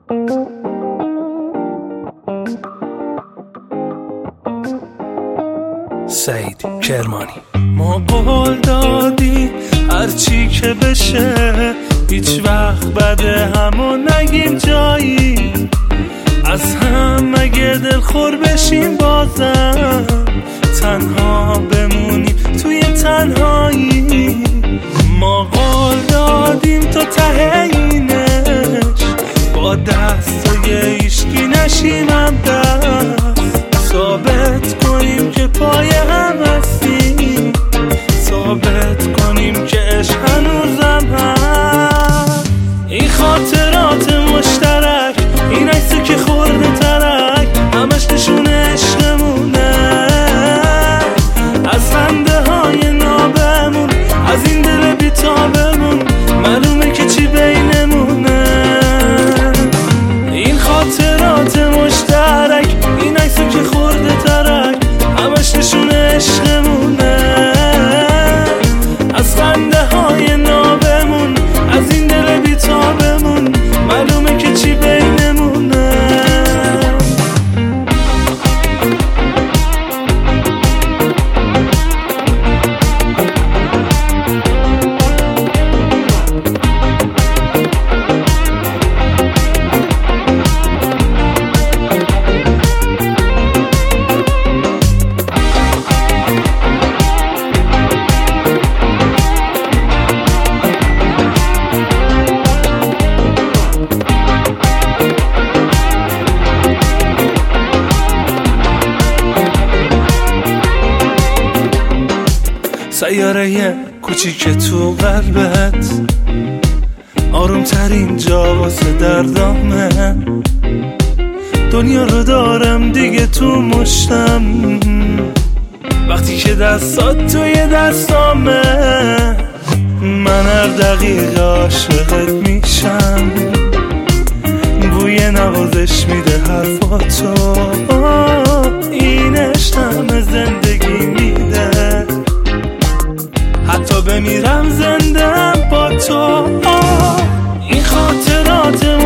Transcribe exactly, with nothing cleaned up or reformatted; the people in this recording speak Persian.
سعید کرمانی. ما قول دادیم هرچی که بشه هیچ وقت بعد همو نگیم جایی، از هم اگه دلخور بشیم بازم تنها بمونیم توی تنهایی. ما قول دادیم تا ته اینش با دستای ایشکی نشیم هم دست، ثابت کنیم که پای هم هستیم، ثابت کنیم که عشق هنوزم هست. این خاطرات مشترک، این عکسی که خورده ترک، همش نشون عشقمونه، از خنده های نابمون، از این دل بیتابمون معلومه که چی بینمونه. این خاطرات مشترک، این عکسی که خورده ترک، همش نشون عشقمونه، از خنده های نابمون، از این دل بیتابمون معلومه که چی بینمونه. سیاره کوچیک تو قلبت، آروم ترین جا واسه دردامه، دنیا رو دارم دیگه تو مشتم، وقتی که دستات توی دستامه، من هر دقیقه عاشقت میشم، بوی نوازش میده حرفاتو، این عشقم زندگی میده، حتی بمیرم زندم با تو. این خاطرات